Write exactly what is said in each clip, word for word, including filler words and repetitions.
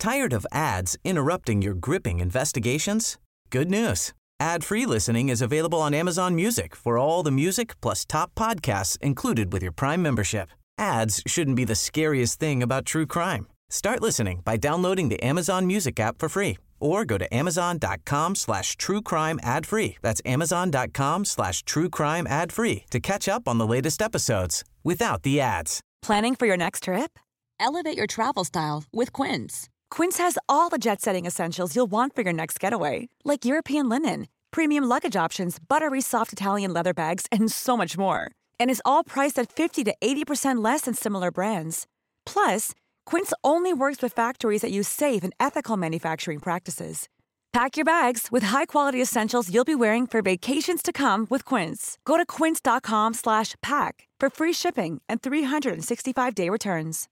Tired of ads interrupting your gripping investigations? Good news. Ad-free listening is available on Amazon Music for all the music plus top podcasts included with your Prime membership. Ads shouldn't be the scariest thing about true crime. Start listening by downloading the Amazon Music app for free or go to amazon.com slash true crime ad free. That's amazon.com slash true crime ad free to catch up on the latest episodes without the ads. Planning for your next trip? Elevate your travel style with Quince. Quince has all the jet-setting essentials you'll want for your next getaway, like European linen, premium luggage options, buttery soft Italian leather bags, and so much more. And is all priced at fifty to eighty percent less than similar brands. Plus, Quince only works with factories that use safe and ethical manufacturing practices. Pack your bags with high-quality essentials you'll be wearing for vacations to come with Quince. Go to quince.com slash pack for free shipping and three sixty-five day returns.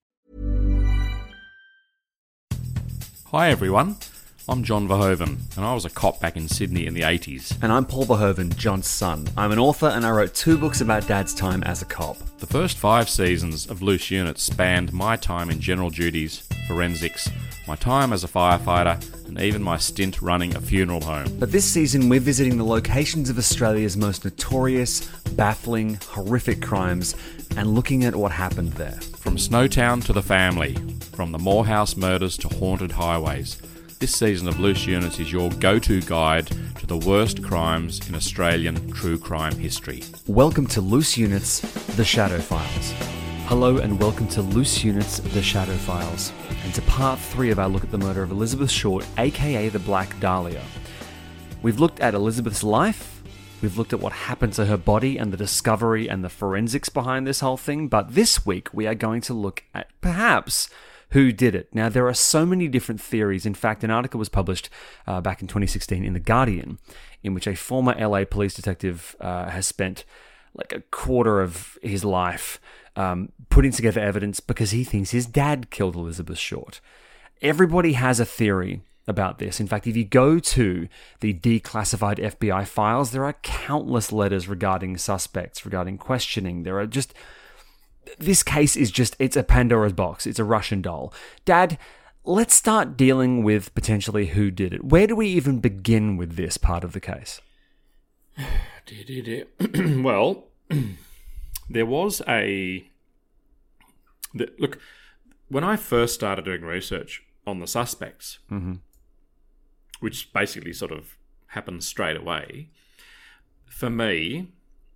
Hi everyone, I'm John Verhoeven, and I was a cop back in Sydney in the eighties. And I'm Paul Verhoeven, John's son. I'm an author and I wrote two books about Dad's time as a cop. The first five seasons of Loose Units spanned my time in general duties, forensics, my time as a firefighter, and even my stint running a funeral home. But this season we're visiting the locations of Australia's most notorious, baffling, horrific crimes and looking at what happened there. From Snowtown to the family, from the Morehouse murders to haunted highways, this season of Loose Units is your go-to guide to the worst crimes in Australian true crime history. Welcome to Loose Units, The Shadow Files. Hello and welcome to Loose Units, The Shadow Files, and to part three of our look at the murder of Elizabeth Short, aka the Black Dahlia. We've looked at Elizabeth's life, we've looked at what happened to her body and the discovery and the forensics behind this whole thing, but this week we are going to look at perhaps who did it. Now, there are so many different theories. In fact, an article was published uh, back in twenty sixteen in The Guardian, in which a former L A police detective uh, has spent like a quarter of his life um, putting together evidence because he thinks his dad killed Elizabeth Short. Everybody has a theory about this. In fact, if you go to the declassified F B I files, there are countless letters regarding suspects, regarding questioning. There are just... This case is just, it's a Pandora's box. It's a Russian doll. Dad, let's start dealing with potentially who did it. Where do we even begin with this part of the case? Well, there was a... The, look, when I first started doing research on the suspects, Mm-hmm. which basically sort of happened straight away, for me,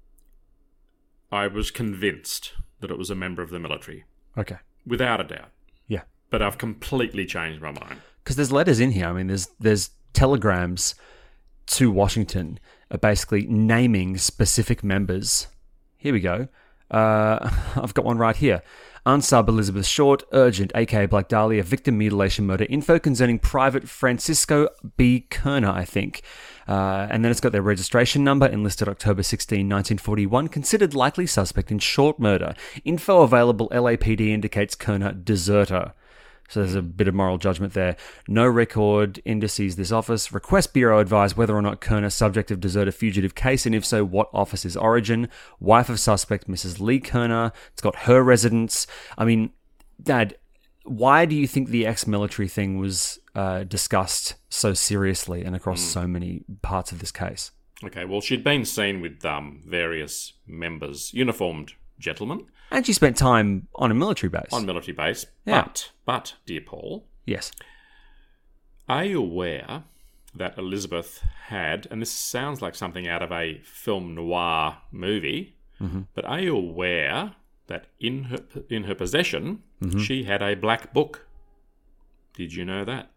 I was convinced that it was a member of the military. Okay. Without a doubt. Yeah. But I've completely changed my mind. Because there's letters in here. I mean, there's there's telegrams to Washington uh, basically naming specific members. Here we go. Uh, I've got one right here. Unsub Elizabeth Short, urgent, aka Black Dahlia, victim mutilation murder. Info concerning Private Francisco B. Kerner, I think. Uh, and then it's got their registration number, enlisted October sixteenth, nineteen forty-one, considered likely suspect in Short murder. Info available, L A P D indicates Kerner deserter. So there's a bit of moral judgment there. No record indices this office. Request Bureau advise whether or not Kerner subject of deserter fugitive case, and if so, what office's origin. Wife of suspect, Missus Lee Kerner. It's got her residence. I mean, Dad, why do you think the ex-military thing was uh, discussed so seriously and across mm. so many parts of this case? Okay, well, she'd been seen with um, various members, uniformed gentlemen. And she spent time on a military base. On military base. Yeah. But, but, dear Paul. Yes. Are you aware that Elizabeth had, and this sounds like something out of a film noir movie, mm-hmm. but are you aware that in her in her possession, mm-hmm. she had a black book? Did you know that?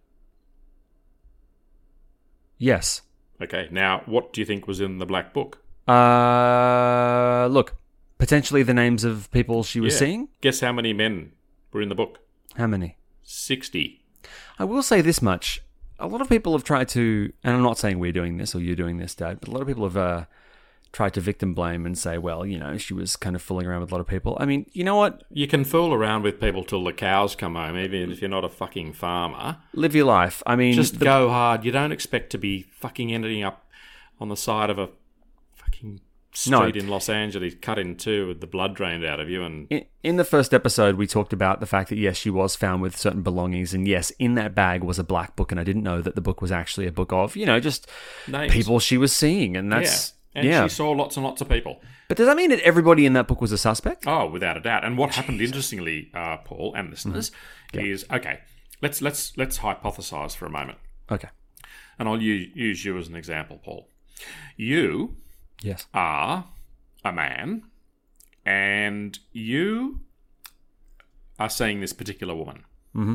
Yes. Okay, now, what do you think was in the black book? Uh, look, potentially the names of people she was yeah. seeing? Guess how many men were in the book? How many? sixty. I will say this much. A lot of people have tried to, and I'm not saying we're doing this or you're doing this, Dad, but a lot of people have uh, tried to victim blame and say, well, you know, she was kind of fooling around with a lot of people. I mean, you know what? You can fool around with people till the cows come home, even if you're not a fucking farmer. Live your life. I mean... Just the- go hard. You don't expect to be fucking ending up on the side of a fucking street No. in Los Angeles cut in two with the blood drained out of you. And In, in the first episode, we talked about the fact that, yes, she was found with certain belongings, and yes, in that bag was a black book, and I didn't know that the book was actually a book of, you know, just Names. people she was seeing, and that's... yeah. And yeah. she saw lots and lots of people. But does that mean that everybody in that book was a suspect? Oh, without a doubt. And what happened, interestingly, uh, Paul and listeners, Mm-hmm. Yeah. is okay. Let's let's let's hypothesize for a moment, Okay. and I'll use, use you as an example, Paul. You Yes. are a man, and you are seeing this particular woman, Mm-hmm.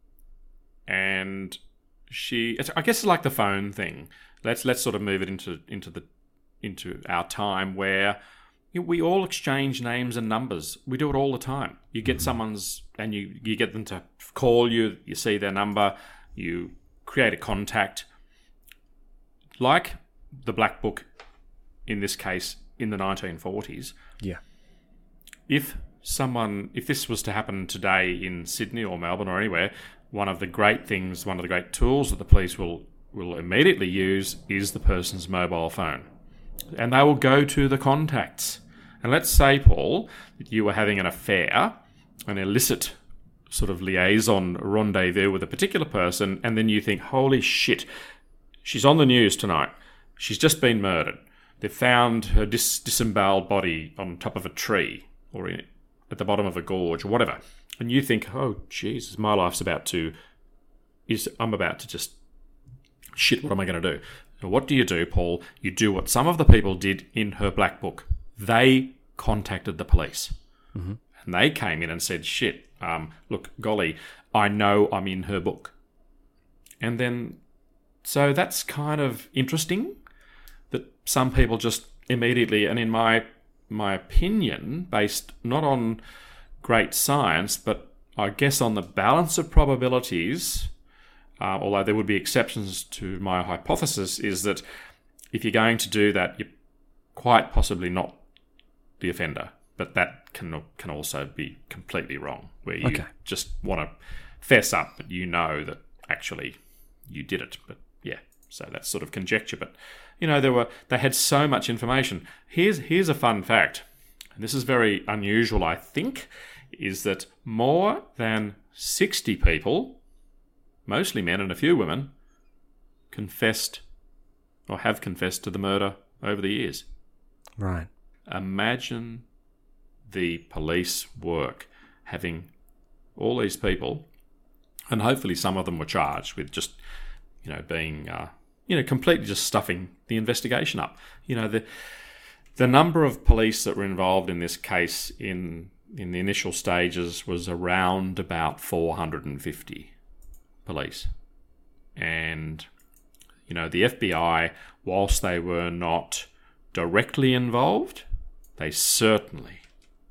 and she. It's, I guess it's like the phone thing. Let's let's sort of move it into into the into our time where you know, we all exchange names and numbers. We do it all the time. You get someone's and you, you get them to call you, you see their number, you create a contact. Like the Black Book in this case in the nineteen forties. Yeah. If someone if this was to happen today in Sydney or Melbourne or anywhere, one of the great things, one of the great tools that the police will will immediately use is the person's mobile phone. And they will go to the contacts. And let's say, Paul, that you were having an affair, an illicit sort of liaison rendezvous with a particular person, and then you think, holy shit, she's on the news tonight. She's just been murdered. They've found her dis- disemboweled body on top of a tree or in, at the bottom of a gorge or whatever. And you think, oh, Jesus, my life's about to... is I'm about to just... Shit, what am I going to do? And what do you do, Paul? You do what some of the people did in her Black Book. They contacted the police. Mm-hmm. And they came in and said, shit, um, look, golly, I know I'm in her book. And then, so that's kind of interesting that some people just immediately, and in my my opinion, based not on great science, but I guess on the balance of probabilities... Uh, although there would be exceptions to my hypothesis, is that if you're going to do that, you're quite possibly not the offender. But that can can also be completely wrong, where you Okay. just want to fess up, but you know that actually you did it. But yeah, so that's sort of conjecture. But you know, there were they had so much information. Here's here's a fun fact, and this is very unusual, I think, is that more than sixty people, mostly men and a few women, confessed or have confessed to the murder over the years. Right. Imagine the police work having all these people, and hopefully some of them were charged with just, you know, being, uh, you know, completely just stuffing the investigation up. You know, the the number of police that were involved in this case in in the initial stages was around about four hundred fifty. Police. And, you know, the F B I, whilst they were not directly involved, they certainly,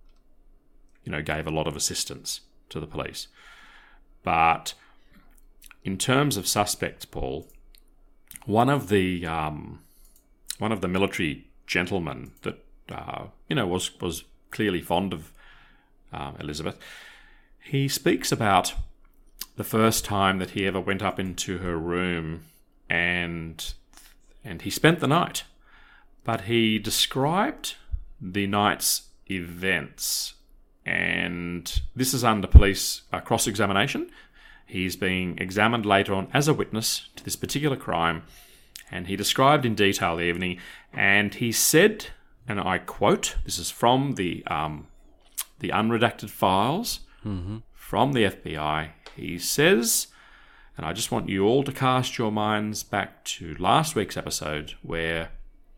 you know, gave a lot of assistance to the police. But in terms of suspects, Paul, one of the um, one of the military gentlemen that uh, you know was was clearly fond of uh, Elizabeth, he speaks about the first time that he ever went up into her room and and he spent the night. But he described the night's events, and this is under police uh, cross-examination. He's being examined later on as a witness to this particular crime, and he described in detail the evening, and he said, and I quote, this is from the um, the unredacted files Mm-hmm. from the F B I. He says, and I just want you all to cast your minds back to last week's episode where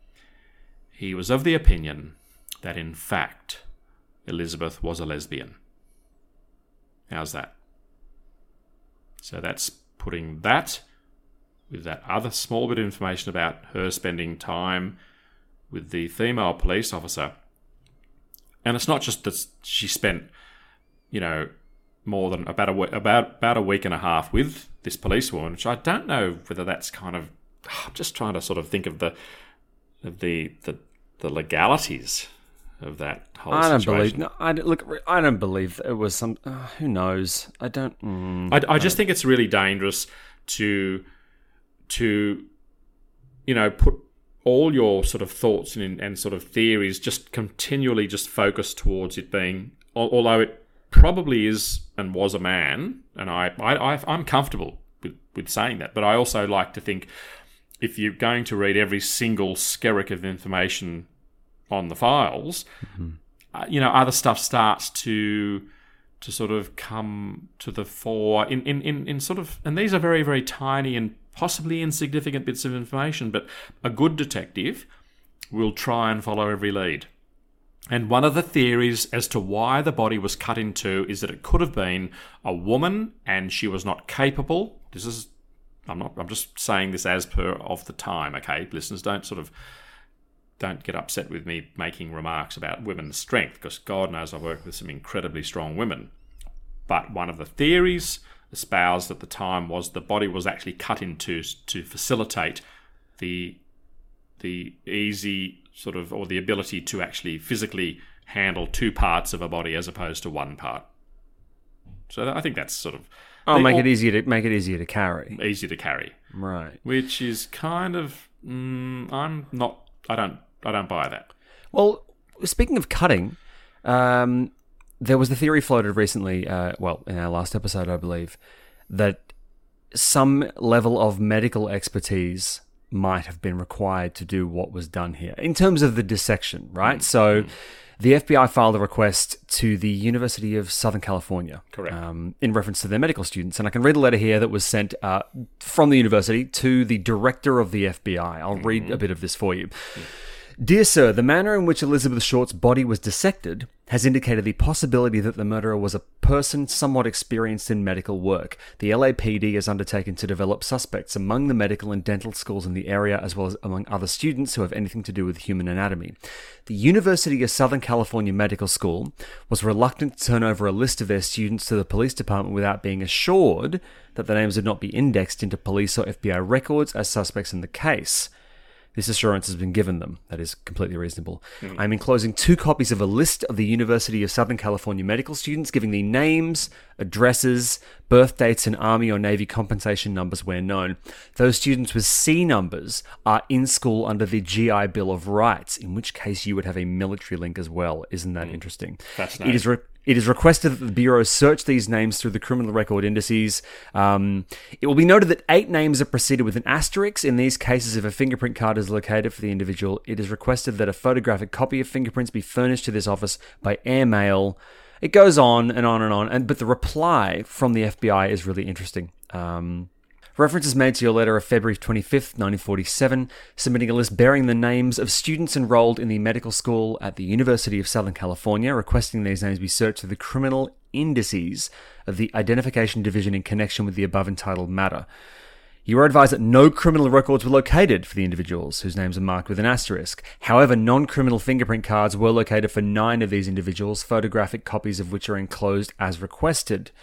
he was of the opinion that in fact Elizabeth was a lesbian. How's that? So that's putting that with that other small bit of information about her spending time with the female police officer. And it's not just that she spent, you know, more than about a week, about about a week and a half with this policewoman, which I don't know whether that's kind of. I'm just trying to sort of think of the of the the, the legalities of that whole I don't situation. believe. No, I don't- look. I don't believe it was some. Uh, who knows? I don't. Mm, I, I just think it's really dangerous to to you know put all your sort of thoughts and, and sort of theories just continually just focus towards it being, although it probably is and was a man, and I, I, I'm comfortable with, with saying that, but I also like to think if you're going to read every single skerrick of information on the files, mm-hmm. uh, you know, other stuff starts to to sort of come to the fore in, in, in, in sort of, and these are very, very tiny and possibly insignificant bits of information, but a good detective will try and follow every lead. And one of the theories as to why the body was cut in two is that it could have been a woman and she was not capable. This is, I'm not, I'm just saying this as per of the time, okay? Listeners, don't sort of, don't get upset with me making remarks about women's strength, because God knows I've worked with some incredibly strong women. But one of the theories espoused at the time was the body was actually cut in two to facilitate the the easy sort of, or the ability to actually physically handle two parts of a body as opposed to one part. So I think that's sort of... Oh, make it easier to make it easier to carry. Easier to carry. Right. Which is kind of... Mm, I'm not... I don't... I don't buy that. Well, speaking of cutting, um, there was the theory floated recently, uh, well, in our last episode, I believe, that some level of medical expertise might have been required to do what was done here, in terms of the dissection, right? Mm. So... Mm. The F B I filed a request to the University of Southern California, correct, um, in reference to their medical students. And I can read a letter here that was sent uh, from the university to the director of the F B I. I'll mm-hmm. read a bit of this for you. Mm. Dear sir, the manner in which Elizabeth Short's body was dissected has indicated the possibility that the murderer was a person somewhat experienced in medical work. The L A P D has undertaken to develop suspects among the medical and dental schools in the area, as well as among other students who have anything to do with human anatomy. The University of Southern California Medical School was reluctant to turn over a list of their students to the police department without being assured that the names would not be indexed into police or F B I records as suspects in the case. This assurance has been given them. That is completely reasonable. Mm. I'm enclosing two copies of a list of the University of Southern California medical students, giving the names, addresses, birth dates, and Army or Navy compensation numbers where known. Those students with C numbers are in school under the G I Bill of Rights, in which case you would have a military link as well. Isn't that mm. interesting? Fascinating. It is re- It is requested that the Bureau search these names through the criminal record indices. Um, it will be noted that eight names are preceded with an asterisk. In these cases, if a fingerprint card is located for the individual, it is requested that a photographic copy of fingerprints be furnished to this office by airmail. It goes on and on and on, and but the reply from the F B I is really interesting. Um... Reference is made to your letter of February twenty-fifth, nineteen forty-seven, submitting a list bearing the names of students enrolled in the medical school at the University of Southern California, requesting these names be searched through the criminal indices of the Identification Division in connection with the above entitled matter. You are advised that no criminal records were located for the individuals, whose names are marked with an asterisk. However, non-criminal fingerprint cards were located for nine of these individuals, photographic copies of which are enclosed as requested.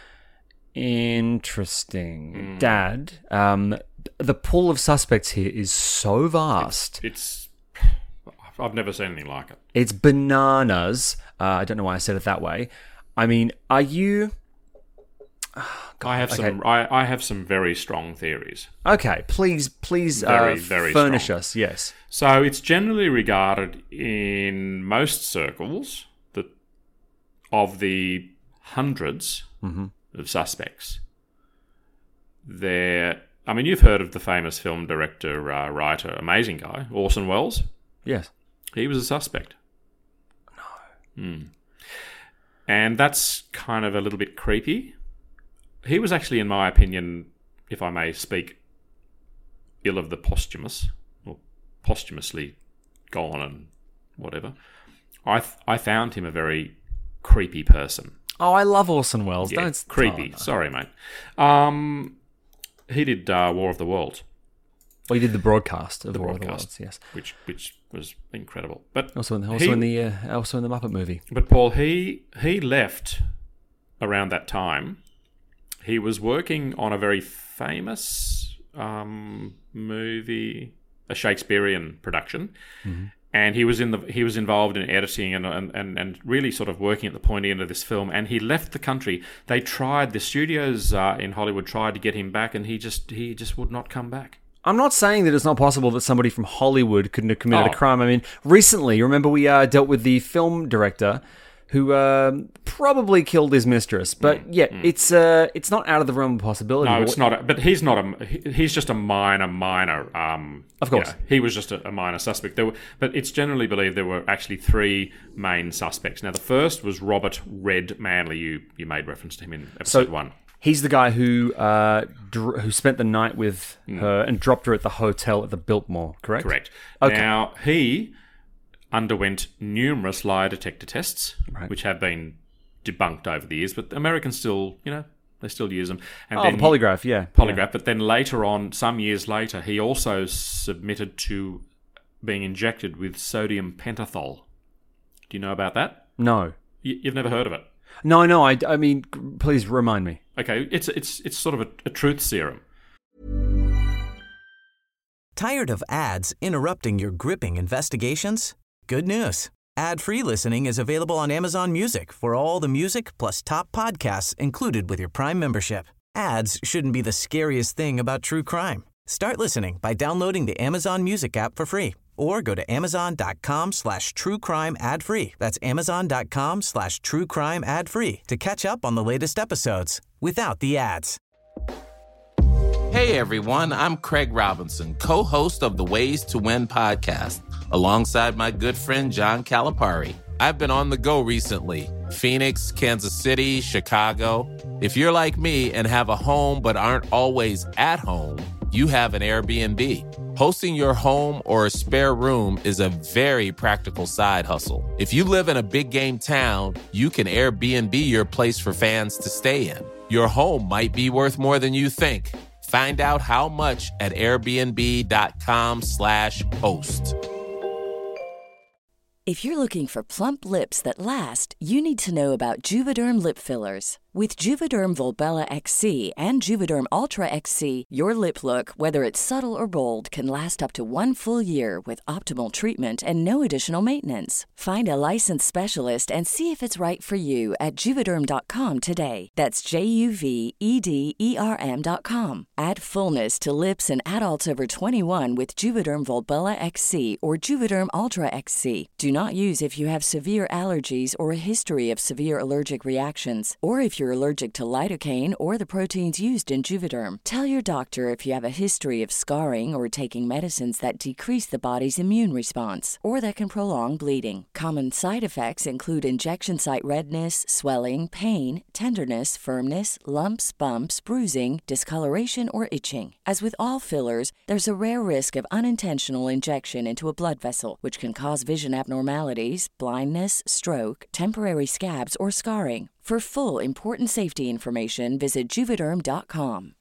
Interesting. Mm. Dad, um, the pool of suspects here is so vast. It's, it's I've never seen anything like it. It's bananas. Uh, I don't know why I said it that way. I mean, are you... Oh, God, I have okay. some. I, I have some very strong theories. Okay, please, please, very, uh, very furnish strong. us. Yes. So it's generally regarded in most circles that of the hundreds mm-hmm. of suspects, there. I mean, you've heard of the famous film director, uh, writer, amazing guy, Orson Welles. Yes, he was a suspect. No. Mm. And that's kind of a little bit creepy. He was actually, in my opinion, if I may speak ill of the posthumous, or posthumously gone and whatever, I th- I found him a very creepy person. Oh, I love Orson Welles. Yeah, Don't creepy. Oh, no. Sorry, mate. Um, he did uh, War of the Worlds. Well, he did the broadcast of the War broadcast, of the Worlds, yes, which which was incredible. But also in the, also he, in the uh, also in the Muppet movie. But Paul, he he left around that time. He was working on a very famous um, movie, a Shakespearean production, mm-hmm. and he was in the he was involved in editing and, and and and really sort of working at the pointy end of this film. And he left the country. They tried the studios uh, in Hollywood tried to get him back, and he just he just would not come back. I'm not saying that it's not possible that somebody from Hollywood couldn't have committed Oh. a crime. I mean, recently, remember we uh, dealt with the film director who uh, probably killed his mistress. But Mm, yeah, mm. it's uh, it's not out of the realm of possibility. No, But it's what- not. A, but he's not a. he- He's just a minor, minor. Um, Of course. you know, he was just a, a minor suspect. There were, but it's generally believed there were actually three main suspects. Now, the first was Robert Red Manley. You you made reference to him in episode So- one. He's the guy who uh, dr- who spent the night with Mm. her and dropped her at the hotel at the Biltmore, correct? Correct. Okay. Now, he underwent numerous lie detector tests, Right. which have been debunked over the years, but Americans still, you know, they still use them. And Oh, the polygraph, yeah. Polygraph. Yeah. But then later on, some years later, he also submitted to being injected with sodium pentothal. Do you know about that? No. You, you've never heard of it? No, no, I, I mean, please remind me. Okay, it's it's it's sort of a, a truth serum. Tired of ads interrupting your gripping investigations? Good news. Ad-free listening is available on Amazon Music for all the music plus top podcasts included with your Prime membership. Ads shouldn't be the scariest thing about true crime. Start listening by downloading the Amazon Music app for free or go to amazon.com slash true crime ad free. That's amazon.com slash true crime ad free to catch up on the latest episodes without the ads. Hey everyone, I'm Craig Robinson, co-host of the Ways to Win podcast, alongside my good friend John Calipari. I've been on the go recently. Phoenix, Kansas City, Chicago. If you're like me and have a home but aren't always at home, you have an Airbnb. Hosting your home or a spare room is a very practical side hustle. If you live in a big game town, you can Airbnb your place for fans to stay in. Your home might be worth more than you think. Find out how much at airbnb.com slash host. If you're looking for plump lips that last, you need to know about Juvederm lip fillers. With Juvederm Volbella X C and Juvederm Ultra X C, your lip look, whether it's subtle or bold, can last up to one full year with optimal treatment and no additional maintenance. Find a licensed specialist and see if it's right for you at Juvederm dot com today. That's J U V E D E R M dot com. Add fullness to lips in adults over twenty-one with Juvederm Volbella X C or Juvederm Ultra X C. Do not use if you have severe allergies or a history of severe allergic reactions, or if you're allergic to lidocaine or the proteins used in Juvederm. Tell your doctor if you have a history of scarring or taking medicines that decrease the body's immune response or that can prolong bleeding. Common side effects include injection site redness, swelling, pain, tenderness, firmness, lumps, bumps, bruising, discoloration, or itching. As with all fillers, there's a rare risk of unintentional injection into a blood vessel, which can cause vision abnormalities, blindness, stroke, temporary scabs, or scarring. For full important safety information, visit Juvederm dot com.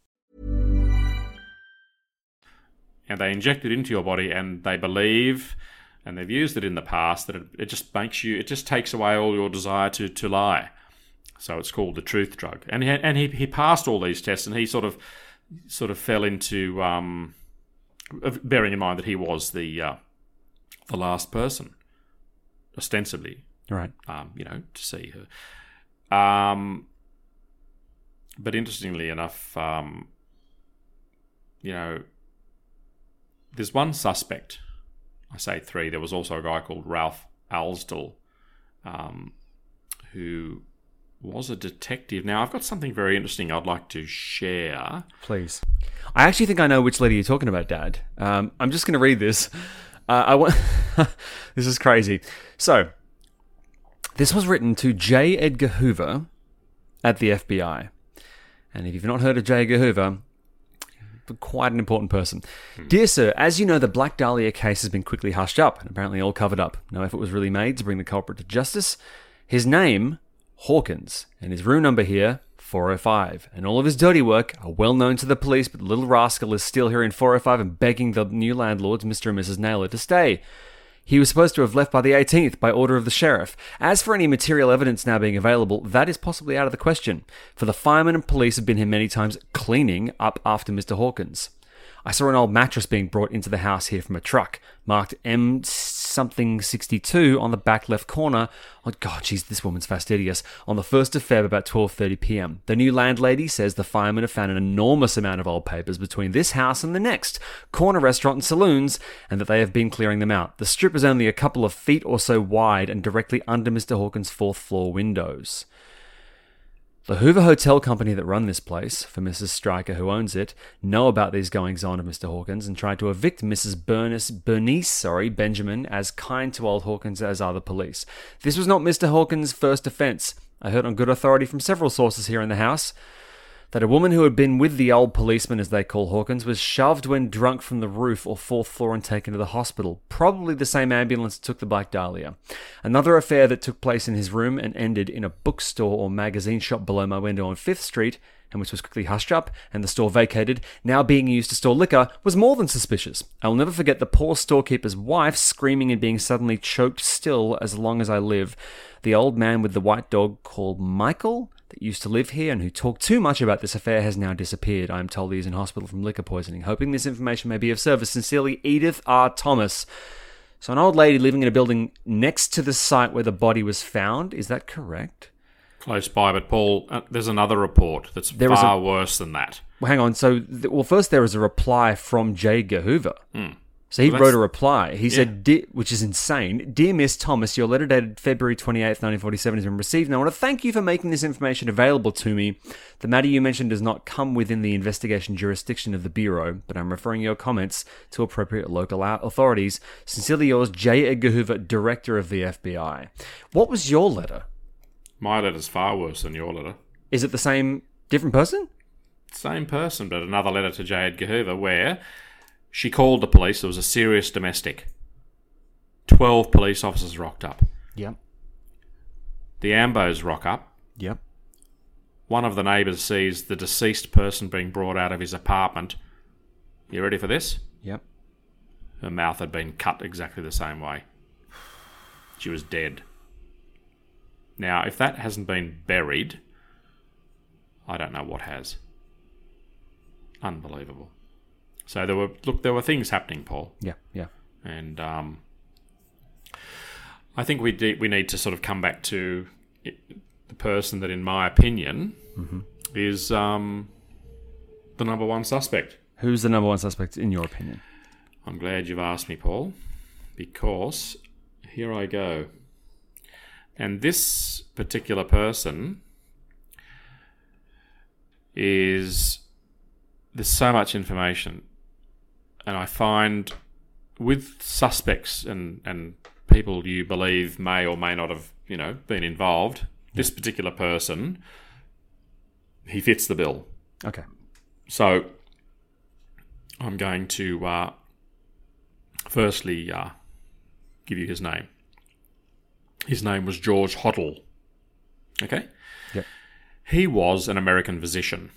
And they inject it into your body, and they believe, and they've used it in the past, that it, it just makes you, it just takes away all your desire to, to lie. So it's called the truth drug. And he, and he he passed all these tests, and he sort of sort of fell into, um, bearing in mind that he was the uh, the last person, ostensibly, Right. um, you know, to see her. Um, but interestingly enough, um, you know, there's one suspect. I say three. There was also a guy called Ralph Alsdell, um, who was a detective. Now, I've got something very interesting I'd like to share. Please. I actually think I know which lady you're talking about, Dad. Um, I'm just going to read this. Uh, I want. This is crazy. So, this was written to J. Edgar Hoover at the F B I. And if you've not heard of J. Edgar Hoover, quite an important person. Hmm. Dear Sir, as you know, the Black Dahlia case has been quickly hushed up and apparently all covered up. No effort was really made to bring the culprit to justice. His name, Hawkins, and his room number here, four oh five. And all of his dirty work are well known to the police, but the little rascal is still here in four oh five and begging the new landlords, Mister and Missus Naylor, to stay. He was supposed to have left by the eighteenth by order of the sheriff. As for any material evidence now being available, that is possibly out of the question, for the firemen and police have been here many times cleaning up after Mister Hawkins. I saw an old mattress being brought into the house here from a truck, marked M something sixty-two on the back left corner. Oh, God, jeez, this woman's fastidious. On the first of February, about twelve thirty p.m. The new landlady says the firemen have found an enormous amount of old papers between this house and the next, corner restaurant and saloons, and that they have been clearing them out. The strip is only a couple of feet or so wide and directly under Mister Hawkins' fourth floor windows. The Hoover Hotel Company that run this place, for Missus Stryker who owns it, know about these goings-on of Mister Hawkins and tried to evict Missus Bernice, Bernice sorry, Benjamin as kind to old Hawkins as are the police. This was not Mister Hawkins' first offence. I heard on good authority from several sources here in the house that a woman who had been with the old policeman, as they call Hawkins, was shoved when drunk from the roof or fourth floor and taken to the hospital, probably the same ambulance that took the Black Dahlia. Another affair that took place in his room and ended in a bookstore or magazine shop below my window on Fifth Street, and which was quickly hushed up and the store vacated, now being used to store liquor, was more than suspicious. I will never forget the poor storekeeper's wife screaming and being suddenly choked still as long as I live. The old man with the white dog called Michael that used to live here and who talked too much about this affair has now disappeared. I am told he is in hospital from liquor poisoning. Hoping this information may be of service. Sincerely, Edith R. Thomas. So an old lady living in a building next to the site where the body was found, is that correct? Close by, but Paul, uh, there's another report that's there far a, worse than that. Well, hang on. So, th- well, first there was a reply from J. Edgar Hoover. Mm. So he well, wrote a reply. He yeah. said, Dear, which is insane, Dear Miss Thomas, your letter dated February twenty-eighth, nineteen forty-seven has been received, and I want to thank you for making this information available to me. The matter you mentioned does not come within the investigation jurisdiction of the Bureau, but I'm referring your comments to appropriate local authorities. Sincerely yours, J. Edgar Hoover, Director of the F B I. What was your letter? My letter's far worse than your letter. Is it the same, different person? Same person, but another letter to J. Edgar Hoover where she called the police. There was a serious domestic. Twelve police officers rocked up. Yep. The Ambos rock up. Yep. One of the neighbours sees the deceased person being brought out of his apartment. You ready for this? Yep. Her mouth had been cut exactly the same way. She was dead. Now, if that hasn't been buried, I don't know what has. Unbelievable. So there were, look, there were things happening, Paul. Yeah, yeah. And um, I think we de- we need to sort of come back to it, the person that, in my opinion, mm-hmm. is um, the number one suspect. Who's the number one suspect in your opinion? I'm glad you've asked me, Paul, because here I go. And this particular person is... There's so much information. And I find with suspects and, and people you believe may or may not have, you know, been involved, yeah. This particular person, he fits the bill. Okay. So I'm going to uh, firstly uh, give you his name. His name was George Hoddle. Okay? Yep. He was an American physician.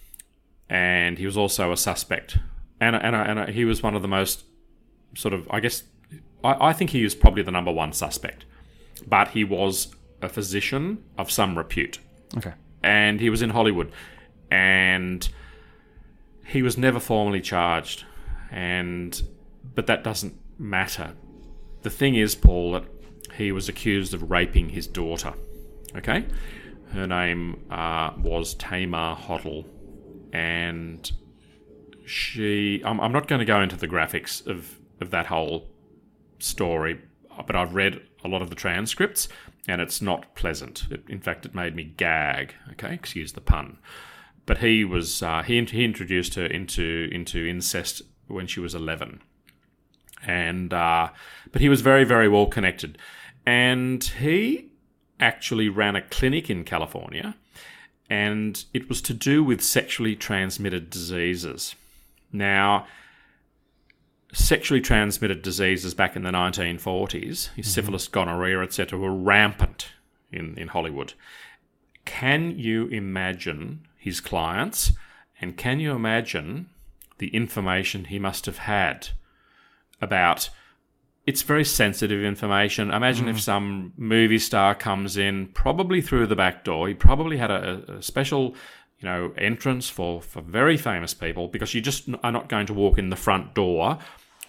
And he was also a suspect. And, and, and he was one of the most sort of, I guess, I, I think he was probably the number one suspect. But he was a physician of some repute. Okay. And he was in Hollywood. And he was never formally charged. And but that doesn't matter. The thing is, Paul, that he was accused of raping his daughter. Okay? Her name uh, was Tamar Hoddle. And she... I'm, I'm not going to go into the graphics of, of that whole story, but I've read a lot of the transcripts, and it's not pleasant. It, in fact, it made me gag. Okay? Excuse the pun. But he was... Uh, he, he introduced her into, into incest when she was eleven. And uh, but he was very, very well connected. And he actually ran a clinic in California, and it was to do with sexually transmitted diseases. Now, sexually transmitted diseases back in the nineteen forties, mm-hmm. syphilis, gonorrhea, et cetera, were rampant in, in Hollywood. Can you imagine his clients, and can you imagine the information he must have had about... It's very sensitive information. Imagine mm. if some movie star comes in, probably through the back door. He probably had a, a special, you know, entrance for, for very famous people, because you just are not going to walk in the front door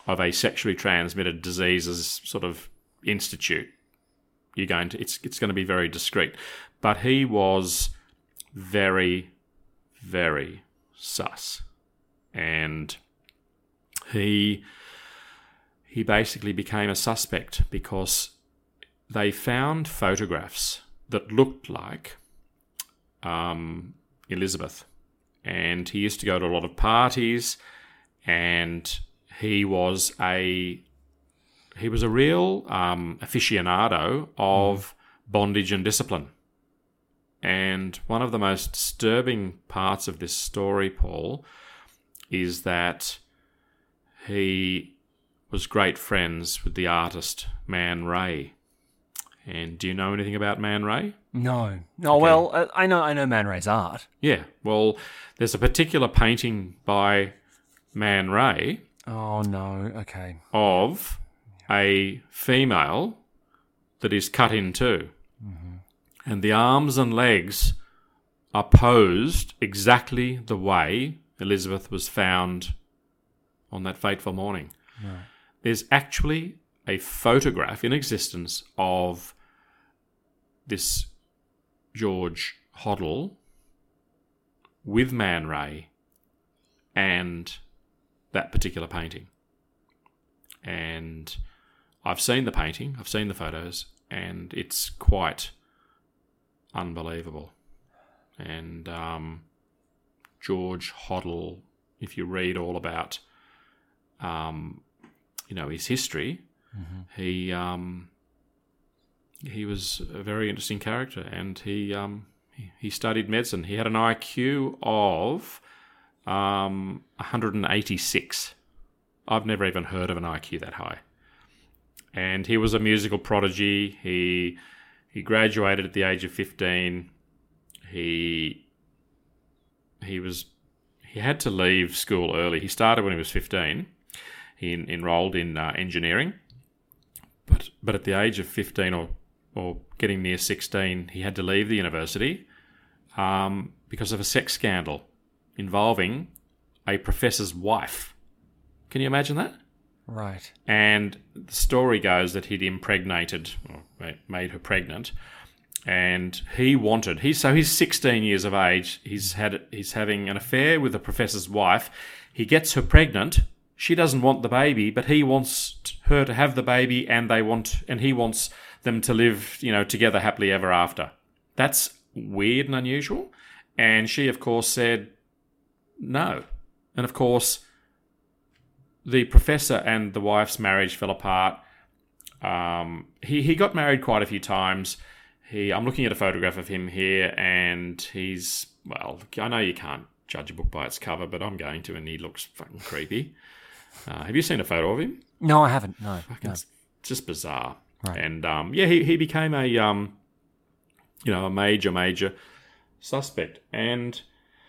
of a sexually transmitted diseases sort of institute, you're going to it's it's going to be very discreet. But he was very, very sus, and he he basically became a suspect because they found photographs that looked like um, Elizabeth, and he used to go to a lot of parties, and he was a he was a real um, aficionado of bondage and discipline. And one of the most disturbing parts of this story, Paul, is that he was great friends with the artist Man Ray. And do you know anything about Man Ray? No. No, Okay. well, uh, I know I know Man Ray's art. Yeah, well, there's a particular painting by Man Ray Oh, no. Okay. of a female that is cut in two. And the arms and legs are posed exactly the way Elizabeth was found on that fateful morning. Right. There's actually a photograph in existence of this George Hoddle with Man Ray and that particular painting. And I've seen the painting, I've seen the photos, and it's quite unbelievable. And um, George Hoddle, if you read all about, um, you know, his history, mm-hmm. he um, he was a very interesting character, and he um, he, he studied medicine. He had an I Q of um, one hundred eighty-six. I've never even heard of an I Q that high. And he was a musical prodigy. He he graduated at the age of fifteen. He he was he had to leave school early. He started when he was fifteen. He en- enrolled in uh, engineering, but but at the age of fifteen or or getting near sixteen, he had to leave the university um, because of a sex scandal involving a professor's wife. Can you imagine that? Right. And the story goes that he'd impregnated, or made her pregnant, and he wanted. He's so he's sixteen years of age. He's had he's having an affair with the professor's wife. He gets her pregnant. She doesn't want the baby, but he wants her to have the baby, and they want, and he wants them to live, you know, together happily ever after. That's weird and unusual. And she, of course, said no. And of course, the professor and the wife's marriage fell apart. Um, he he got married quite a few times. He I'm looking at a photograph of him here, and he's, well, I know you can't judge a book by its cover, but I'm going to, and he looks fucking creepy. Uh, have you seen a photo of him? No, I haven't. No. Fucking, no. It's just bizarre. Right. And um, yeah, he he became a um, you know, a major major suspect, and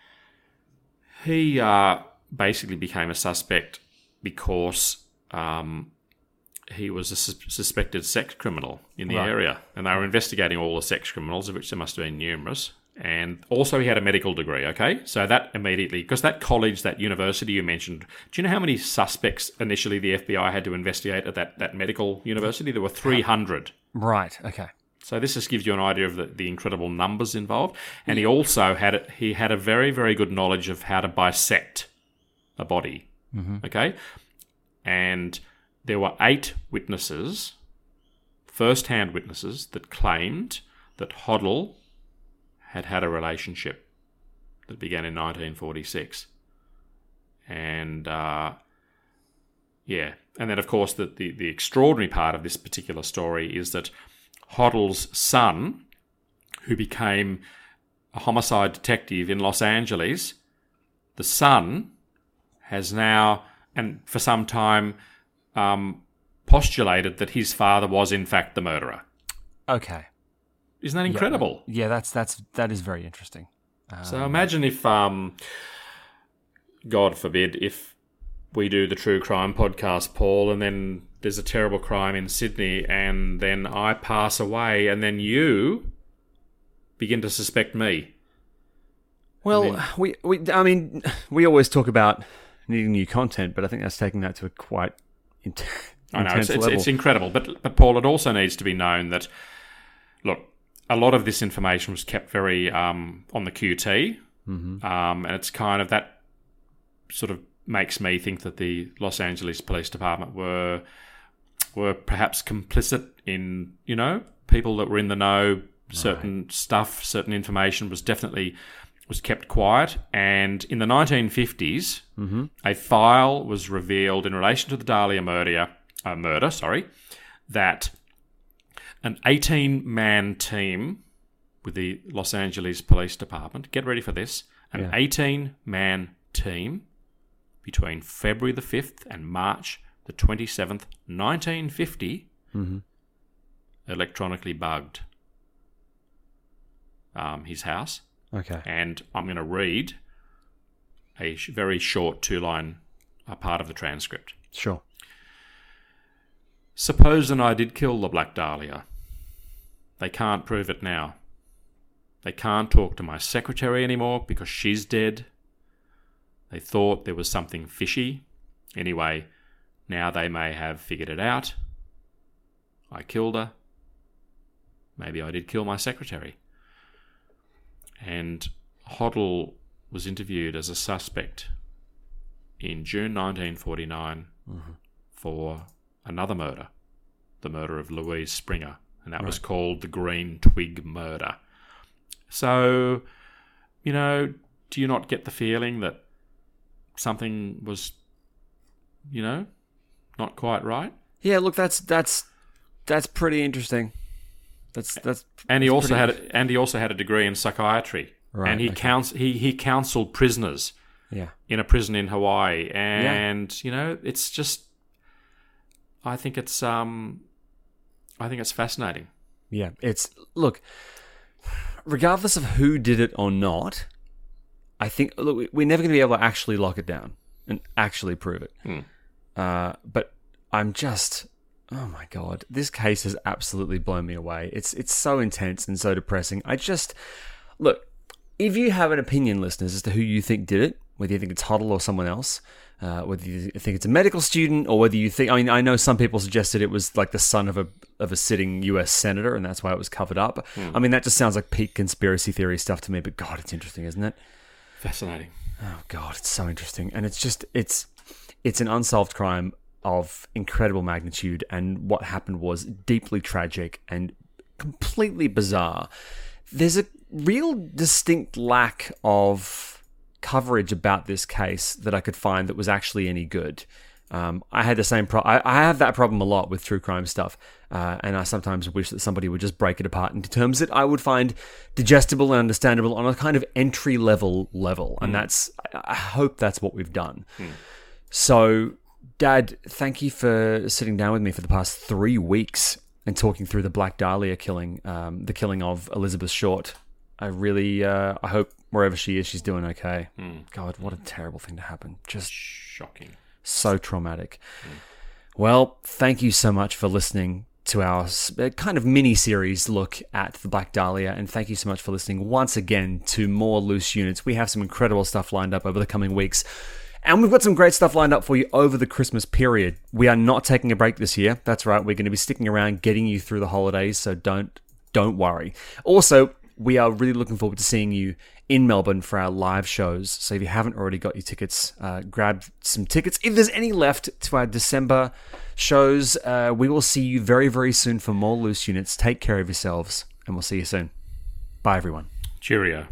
he uh, basically became a suspect because um, he was a sus- suspected sex criminal in the Right. area, and they were investigating all the sex criminals, of which there must have been numerous. And also he had a medical degree, okay? So that immediately, because that college, that university you mentioned, do you know how many suspects initially the F B I had to investigate at that, that medical university? There were three hundred. Right. Okay. So this just gives you an idea of the, the incredible numbers involved. And he also had a, he had a very, very good knowledge of how to bisect a body, Mm-hmm. okay? And there were eight witnesses, first-hand witnesses, that claimed that Hoddle had had a relationship that began in nineteen forty-six. And, uh, yeah. And then, of course, the, the, the extraordinary part of this particular story is that Hoddle's son, who became a homicide detective in Los Angeles, the son has now, and for some time, um, postulated that his father was, in fact, the murderer. Okay. Isn't that incredible? Yeah, yeah, that's that's that is very interesting. Um, So imagine if, um, God forbid, if we do the True Crime podcast, Paul, and then there's a terrible crime in Sydney, and then I pass away, and then you begin to suspect me. well, I mean- we we I mean, we always talk about needing new content, but I think that's taking that to a quite in- I know, it's, intense it's, level. it's incredible. But, but Paul, it also needs to be known that, look, a lot of this information was kept very um, on the Q T, mm-hmm. um, and it's kind of that sort of makes me think that the Los Angeles Police Department were were perhaps complicit in, you know, people that were in the know, certain right. stuff, certain information was definitely was kept quiet. And in the nineteen fifties, mm-hmm. a file was revealed in relation to the Dahlia murder, uh, murder, sorry, that an eighteen-man team with the Los Angeles Police Department, get ready for this, an yeah. eighteen-man team between February the fifth and March the twenty-seventh, nineteen fifty, mm-hmm. electronically bugged um, his house. Okay. And I'm going to read a sh- very short two-line uh, part of the transcript. Sure. Supposing I did kill the Black Dahlia. They can't prove it now. They can't talk to my secretary anymore because she's dead. They thought there was something fishy. Anyway, now they may have figured it out. I killed her. Maybe I did kill my secretary. And Hoddle was interviewed as a suspect in June nineteen forty-nine mm-hmm. for another murder, the murder of Louise Springer, and that right. was called the Green Twig Murder. So, you know, do you not get the feeling that something was, you know, not quite right? Yeah, look, that's that's that's pretty interesting. That's that's and he that's also pretty... had a, and he also had a degree in psychiatry, right? And he okay. couns he he counseled prisoners, yeah, in a prison in Hawaii, and yeah. you know, it's just, I think it's um, I think it's fascinating. Yeah, it's look, regardless of who did it or not, I think look, we're never going to be able to actually lock it down and actually prove it. Hmm. Uh, but I'm just. Oh my God, this case has absolutely blown me away. It's it's so intense and so depressing. I just, look, if you have an opinion, listeners, as to who you think did it, whether you think it's Hoddle or someone else, uh, whether you think it's a medical student or whether you think, I mean, I know some people suggested it was like the son of a of a sitting U S senator and that's why it was covered up. Hmm. I mean, that just sounds like peak conspiracy theory stuff to me, but God, it's interesting, isn't it? Fascinating. Oh God, it's so interesting. And it's just, it's it's an unsolved crime of incredible magnitude, and what happened was deeply tragic and completely bizarre. There's a real distinct lack of coverage about this case that I could find that was actually any good. Um, I had the same pro- I, I have that problem a lot with true crime stuff, uh, and I sometimes wish that somebody would just break it apart into terms that I would find digestible and understandable on a kind of entry level level, and mm. that's I, I hope that's what we've done. Mm. So. Dad, thank you for sitting down with me for the past three weeks and talking through the Black Dahlia killing, um, the killing of Elizabeth Short. I really, uh, I hope wherever she is, she's doing okay. Mm. God, what a terrible thing to happen. Just shocking. So traumatic. Mm. Well, thank you so much for listening to our kind of mini-series look at the Black Dahlia, and thank you so much for listening once again to more Loose Units. We have some incredible stuff lined up over the coming weeks. And we've got some great stuff lined up for you over the Christmas period. We are not taking a break this year. That's right. We're going to be sticking around, getting you through the holidays, so don't don't worry. Also, we are really looking forward to seeing you in Melbourne for our live shows. So if you haven't already got your tickets, uh, grab some tickets. If there's any left to our December shows, uh, we will see you very, very soon for more Loose Units. Take care of yourselves, and we'll see you soon. Bye, everyone. Cheerio.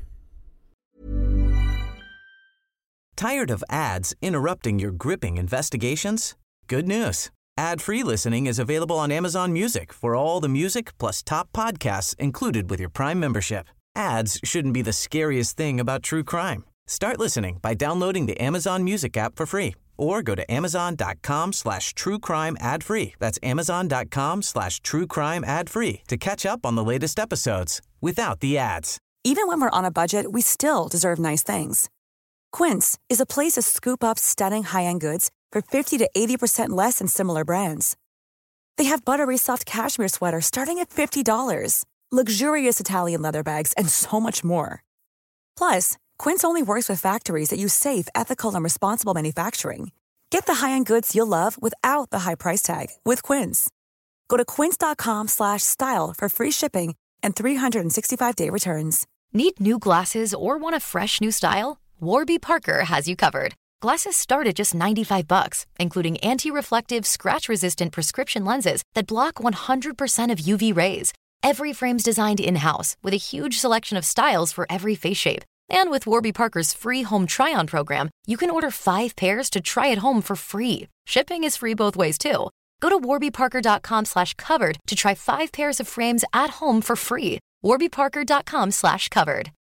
Tired of ads interrupting your gripping investigations? Good news. Ad-free listening is available on Amazon Music for all the music plus top podcasts included with your Prime membership. Ads shouldn't be the scariest thing about true crime. Start listening by downloading the Amazon Music app for free or go to amazon.com slash true crime ad free. That's amazon.com slash true crime ad free to catch up on the latest episodes without the ads. Even when we're on a budget, we still deserve nice things. Quince is a place to scoop up stunning high-end goods for fifty to eighty percent less than similar brands. They have buttery soft cashmere sweaters starting at fifty dollars, luxurious Italian leather bags, and so much more. Plus, Quince only works with factories that use safe, ethical, and responsible manufacturing. Get the high-end goods you'll love without the high price tag with Quince. Go to quince.com slash style for free shipping and three sixty-five day returns. Need new glasses or want a fresh new style? Warby Parker has you covered. Glasses start at just ninety-five bucks, including anti-reflective, scratch-resistant prescription lenses that block one hundred percent of U V rays. Every frame's designed in-house with a huge selection of styles for every face shape. And with Warby Parker's free home try-on program, you can order five pairs to try at home for free. Shipping is free both ways, too. Go to warbyparker.com slash covered to try five pairs of frames at home for free. warbyparker.com slash covered.